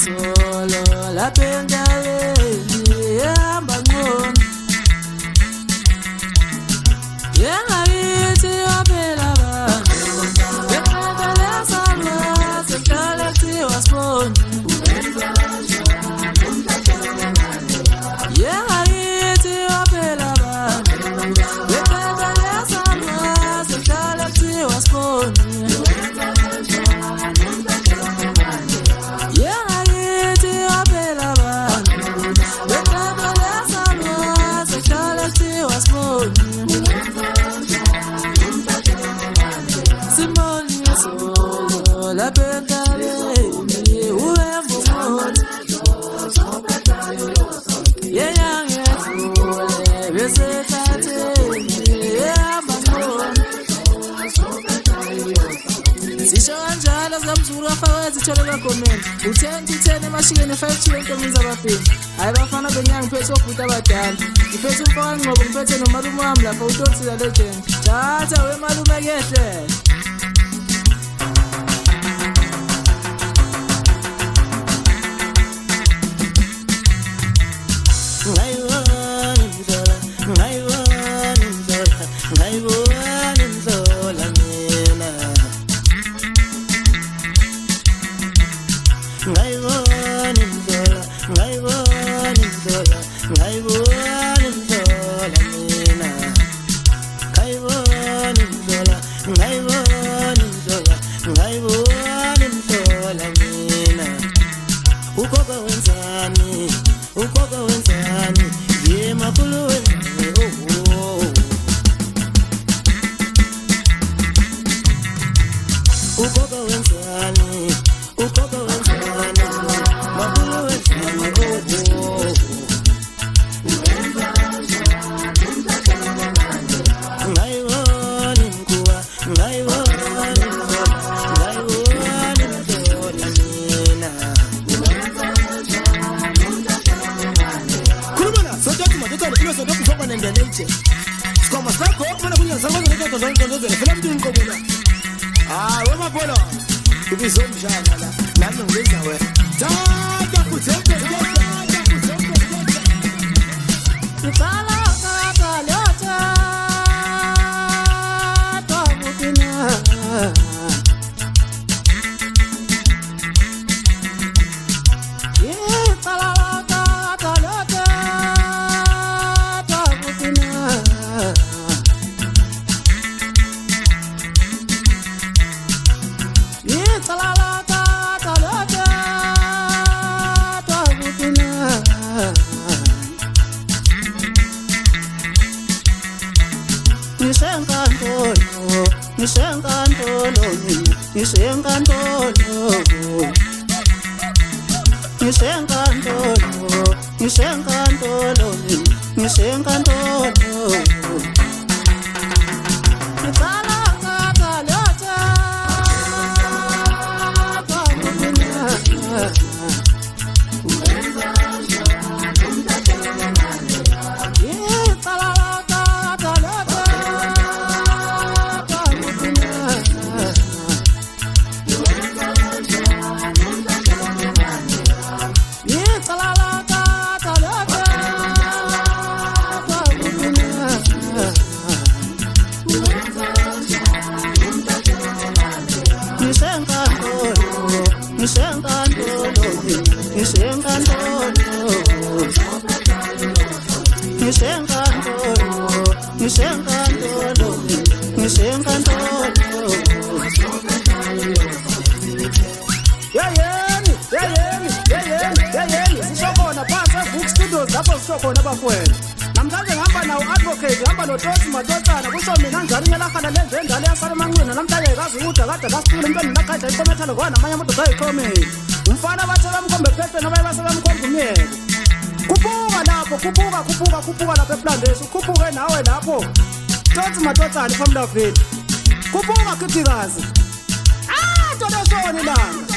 solo lapha endaweni ehamba ngcono yengakithi yaphela abantu beqedela salwa sehlala kuthiwa sibone yengakithi yaphela abantu beqedela salwa sehlala kuthiwa sibone Zitholela comment u10 emashikeni 5 chile intombi zabafini hayi bafana benyanga ngiphethe obhuti abadala ngiphethe umfana ngoba ngiphethe nomalume wami lapha uTotsila legend thatha wemalume kehle Namhlanje ngihamba nawo advocate ngihamba noTosi Madotsana kusho mina njani nyalakhala lenze endala yaSalamanqina namhlanje kazi ukuthi akade kasicula impela nakade ikomethana kwana amanye amadoda ayikhomeni umfana bathe bamkhombe phephe nabaye basebamkhombe umyeko khuphuka lapho khuphuka lapha ePlandesi ukhuphuke nawe lapho Tosi Madotsana from Lavini khuphuka khithikazi todo soni langa